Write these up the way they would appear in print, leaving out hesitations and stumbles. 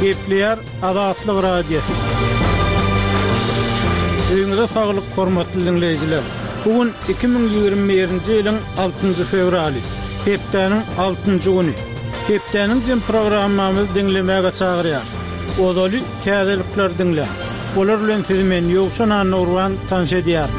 Gepleyer Azatlyk Radiosu. Öňüňizde saglyk, hormatly dinleýijiler. Bugün 2021-nji ýylyň 6-njy fevraly. Hepdeniň 6-njy güni. Hepdeniň jem programmamyzy dinlemäge çagyrýar. Odaly täzelikler dinleýär. Olar bilen sizi men Ýowşan Nurwan tanış edýär.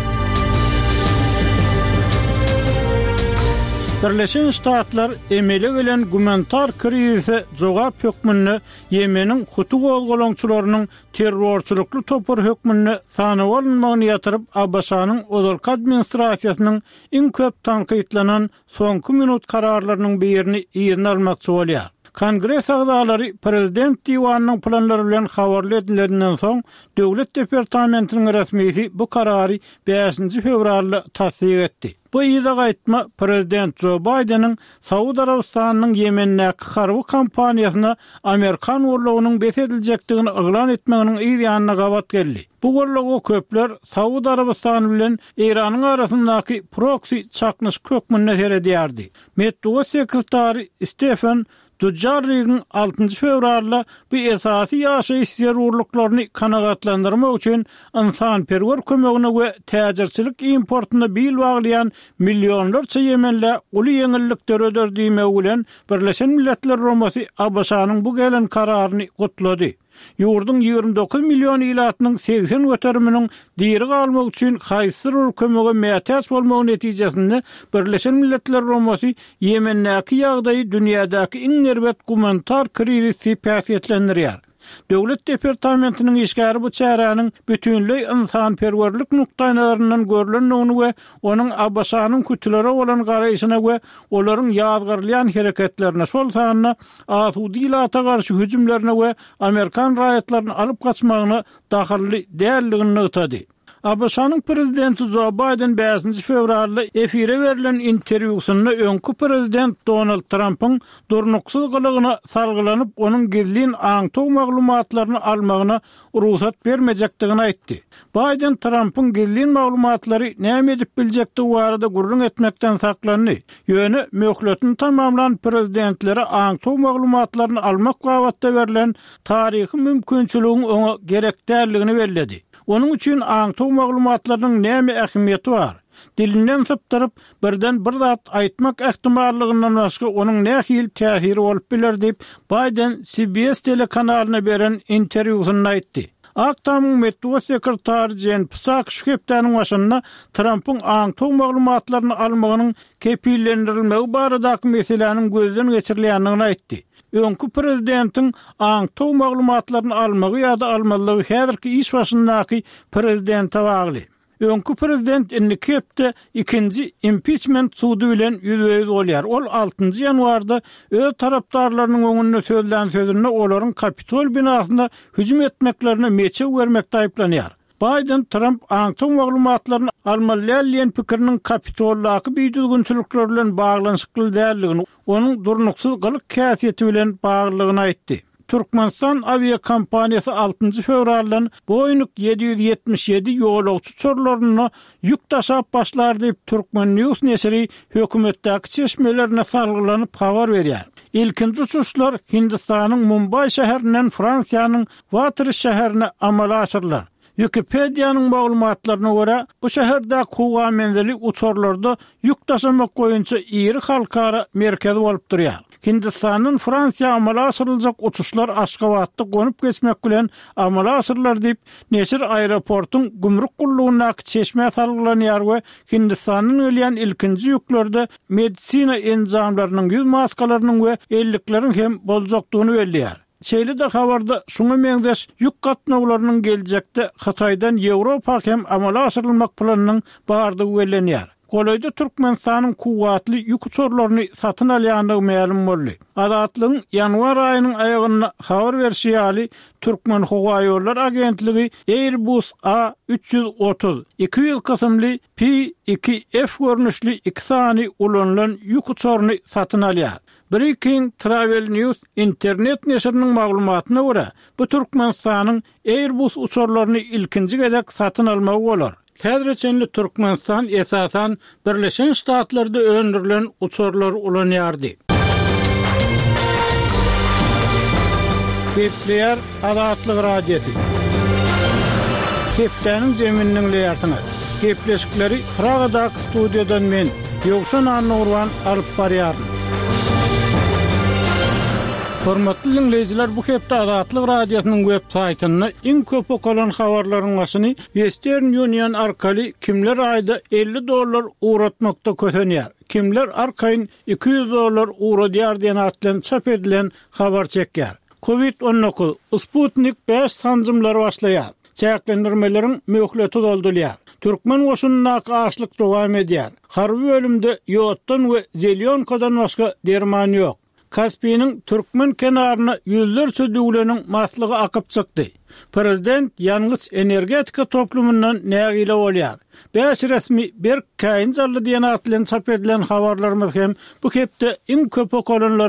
Birleşen Ştatlar emele gelen gumantar krizise jogap hökmünde Yemeniň Hutu golgolaňçylarynyň terrorçulukly topar hökmünde sanaw alınmagyny ýatyryp Abbasanyň ozalky administrasiýasynyň iň köp tanqidlanan soňky minut kararlarynyň birini ýerine almakçy bolýar. Kongres agzalary prezident diwanynyň planlary bilen habarly edilenden soň Döwlet Departamentiniň resmisi bu karary 5-nji fevralda tasdiq etdi. Bu ýyla gaýtma prezident Joe Biden'in Saudi Arabistanynyň Yemendäki harby kampaniýasyna Amerikan gorlugynyň besediljakdygyny eglan etmeginiň ýa-da gabat geldi. Bu gorlugy köpler Saudi Arabistany bilen Iranyň arasyndaky proxy çaknyş kökmünde seredýärdi. Medeniýet sekretary Stephen Dujarrigin 6-njy fevralda bu esasy ýaşaýyş zerurlyklaryny kanagatlandyrmak üçin insanperwer kömegine we täjirçilik importyny bil baglayan milyonlarça Yemenle uly ýeňillikler öderdiýme bilen Birleşen Milletler Romasy Abbasanyň bu gelen kararyny gutlady. Ýurdun 29 milyon ilatynyň 80 göteriminiň diýeri galmak üçin haýsyr kömege mätäç bolmagy netijesinde Birleşen Milletler Romasy Yemendäki ýagdaýy dünýädäki iň nerwet gumantar krizisi päsiýetlendirýär. Döwlet Departamentiniň işgäri bu çäranyň bütünlüğ insanperwerlik nukdaýlaryndan görülendigini we onuň Abbasanyň kütülere bolan garaýyşyna we olaryň ýazgyrlayan hereketlerine şol sanyna asudy ilata garşy hüjümlerine we Amerikan raýatlaryny alyp gaçmagyna dahilli däldigini ýetdi. Abbasanyň prezidenti Joe Biden 5-nji fevralda efire berilen interwýusynda öňkü prezident Donald Trump'yň durnuksyzlygyna salgylanyp onuň gizlin aňtaw maglumatlaryny almagyna ruhsat bermejekdigini aýtdy. Biden Trump'yň gizlin maglumatlary näme edip biljekdigi barada gurrun etmekden saklandy. Ýöne möhletini tamamlan prezidentlere aňtaw maglumatlaryny almak gabatda berilen taryhy mümkinçiligiň oňa gerekdärligini bellädi. Onun üçin aňtaw maglumatlarynyň näme ähmiýeti bar? Dilinden sypdyryp birden bir zat aýtmak ähtimallygynyň başga onuň nähil täsiri bolup biler diýip Biden CBS telekanalyna beren interwýusynda aýtdy. Aktamyň Medeniýet sekretary Jen Psaki şu hepdeniň başynda Trump'yň aňtaw maglumatlaryny almagynyň kepillendirilmegi baradaky meseleniň gözden geçirilýändigini aýtdy. Öňkü prezidentiň aňtaw maglumatlaryny almagy ýa-da almalygy häzirki iş başyndaky prezidente bagly. Öňkü prezident indi kepde ikinji impeachment sudy bilen ýüzüňiz bolýar. Ol 6-njy ýanwarda öz tarapdarlarynyň öňünde söýlen sözüne olaryň Kapitol binasynda hüjüm etmeklerine meçe bermekde aýplanýar. Biden Trump aňtaw maglumatlaryny almaly pikiriniň Kapitoldaky büýdürgünçilikler bilen baglanyşykly däldigini, onuň durnuksyzlyk käsiýeti bilen baglygyny aýtdy. Türkmenistan avia kompaniýasy 6-njy fevraldan boýunluk 777 ýolagçy çorlaryny ýük taşap başlar diýip Türkmen News nesiri hökümetdäki çeşmelerine salgylanyp habar berýär. İlkinji uçuşlar Hindistanyň Mumbai şäherinden Fransiýanyň Waterloo şäherine amala aşyrlar. Wikipediýanyň maglumatlaryna görä, bu şäherde kuwa menzili uçurlarda ýük taşımak goýunça iri halkara merkezi bolup durýar. Hindistanyň Fransiýa amala aşyryljak uçuşlar Aşgabatda gonyp geçmek bilen amala aşyrlar diýip Nesir aeroportyň gümrük gullugynaky çeşme salgılanýar we Hindistanyň ölýän ilkinji ýüklerde medisina enzamlarynyň ýüz maskalarynyň we ellikleriň hem boljakdygyny belläýär. Şeýle de habarda şuňa meňdeş ýük gatnawlarynyň geljekde Hataýdan Ýewropa hem amala aşyrylmak planynyň bardygy bellenýär. Golaýda Türkmenistanyň kuwatly ýük uçurlaryny satyn alýandygy ma'lum boldy. Azatlygyň ýanwar aýynyň aýagyna habar berýäli Türkmen Howa ýollar agentligi Airbus A330 200 kysymly P2F görnüşli 2 sany ulanlan ýük uçuryny satyn alýar. Breaking Travel News internet neşriniň maglumatyna görä, bu Türkmenistanyň Airbus uçurlaryny ilkinji gezek satyn almagy bolar. Häzirçe Türkmenistan esasan Birleşen Ştatlarda öndürilen uçurlar ulanýardy. Gepleyer Azatlyk Radiosu. Geplerin zemininiň leýartyny. Gepleşikleri Praga'daky studiodan men Ýogşan Anurwan alyp barýaryn. Hormatly dinleyijiler, bu hepde Azatlyk Radiosynyň web saýtyny iň köp okulan habarlaryň başyny Western Union arkaly kimler aýda $50 uğratmakda kötenýär. Kimler arkaýyn $200 uğradýar diýen atlan çap edilen habar çekýär. Covid-19 Sputnik 5 sancymlary başlaýar. Çäklendirmeleriň möhleti doldurýar. Türkmen goşunyna açlyk dowam edýär. Harby bölümde ýotdan we zelýonkadan başga derman ýok. Kaspiyanyň Türkmen kenaryna ýüzlerçe düwleniň maslygy akyp çykdy. Prezident ýalňyz energetika toplumyndan nägile bolýar. Beş resmi bir kaýyn zally diýen atlan çap edilen habarlarymyz hem bu hepde iň köp okulanlar